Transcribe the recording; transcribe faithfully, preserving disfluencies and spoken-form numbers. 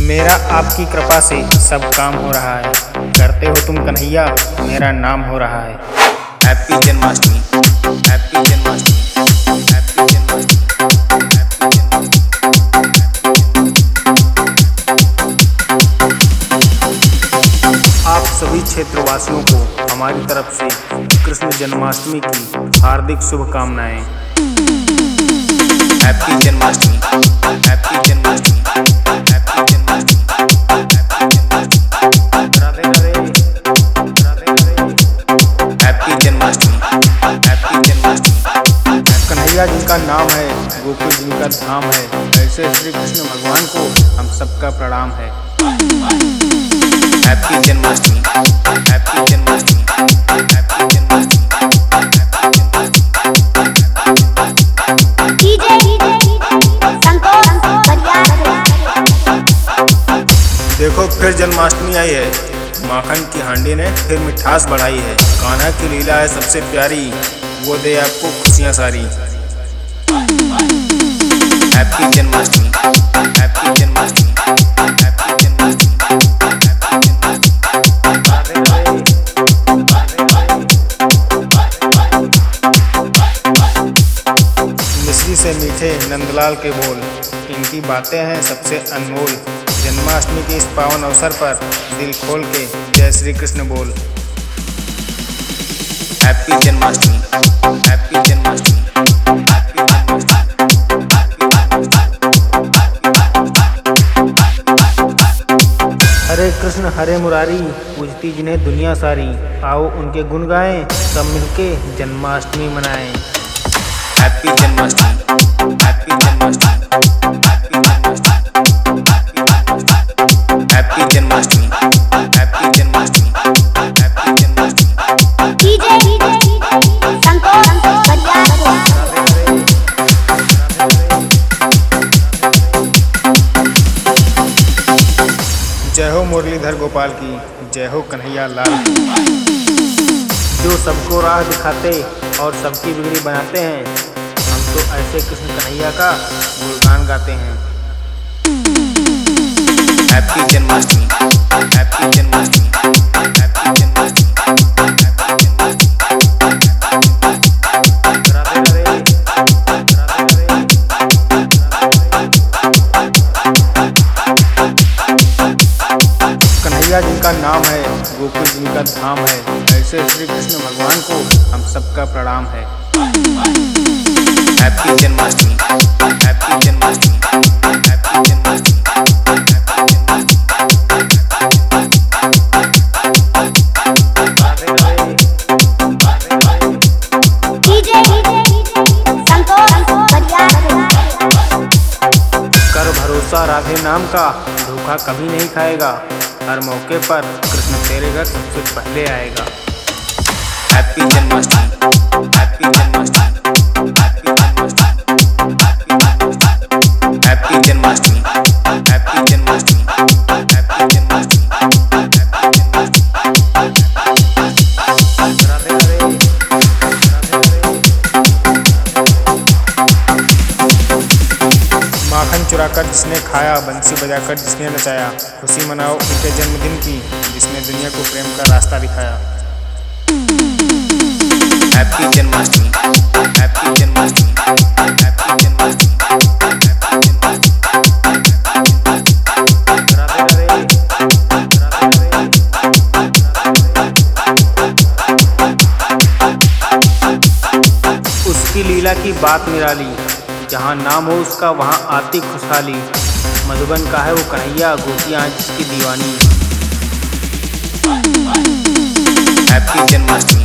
मेरा आपकी कृपा से सब काम हो रहा है। करते हो तुम कन्हैया, मेरा नाम हो रहा है। Happy Janmashtami, happy Janmashtami, happy Janmashtami, happy Janmashtami. आप सभी क्षेत्रवासियों को हमारी तरफ से कृष्ण जन्माष्टमी की हार्दिक शुभकामनाएं। Happy Janmashtami, happy Janmashtami, happy Janmashtami, happy Janmashtami. Radhe Radhe, Radhe Radhe. Happy Janmashtami, happy Janmashtami. Kanhaiya जिनका नाम है, गोकुल जिनका धाम है, ऐसे श्री कृष्ण भगवान को हम सबका प्रणाम है। Happy Janmashtami, happy Janmashtami, happy Janmashtami. देखो फिर जन्माष्टमी आई है, माखन की हांडी ने फिर मिठास बढ़ाई है। कान्हा की लीला है सबसे प्यारी, वो दे आपको खुशियाँ सारी। Happy Janmashtami, happy Janmashtami, happy Janmashtami, happy Janmashtami. मिश्री से मीठे नंदलाल के बोल, इनकी बातें हैं सबसे अनमोल। जन्माष्टमी के इस पावन अवसर पर दिल खोल के जय श्री कृष्ण बोल। Happy Janmashtami, happy Janmashtami, happy Janmashtami. हरे कृष्ण हरे मुरारी, पूजती जिन्हें दुनिया सारी। आओ उनके गुण गाएं, सब मिलके जन्माष्टमी मनाएं। Happy Janmashtami, happy Janmashtami, happy Janmashtami, happy Janmashtami, happy Janmashtami, happy Janmashtami. DJ Santosh Bariya. जय हो मुरलीधर गोपाल की, जय हो कन्हैया लाल की। जो सबको राह दिखाते और सबकी बिगड़ी बनाते हैं, हम तो ऐसे कृष्ण कन्हैया का गुणगान गाते हैं। Happy Janmashtami, happy Janmashtami, happy Janmashtami, happy Janmashtami. Radhe Radhe, Radhe Radhe. Kanhaiya जिनका नाम है, गोकुल जिनका धाम है, ऐसे श्री कृष्ण भगवान को हम सबका प्रणाम है। Happy Janmashtami, happy Janmashtami, happy Janmashtami, happy Janmashtami. Radhe Radhe, Radhe Radhe. DJ Santosh Bariya. कर भरोसा राधे नाम का, धोखा कभी नहीं खाएगा। हर मौके पर कृष्ण तेरे घर सबसे पहले आएगा। Happy Janmashtami, happy Janmashtami, happy Janmashtami, happy Janmashtami, happy Janmashtami, happy Janmashtami, happy Janmashtami. Radhe Radhe, Radhe Radhe. माखन चुराकर जिसने खाया, बंसी बजाकर जिसने नचाया, खुशी मनाओ उनके जन्मदिन की, जिसने दुनिया को प्रेम का रास्ता दिखाया। Happy Janmashtami, happy Janmashtami, happy Janmashtami, happy Janmashtami. Radhe Radhe, Radhe Radhe. उसकी लीला की बात निराली, जहाँ नाम हो उसका वहाँ आती खुशहाली। मधुबन का है वो कन्हैया, गोपियाँ जिसकी दीवानी। हैप्पी जन्माष्टमी,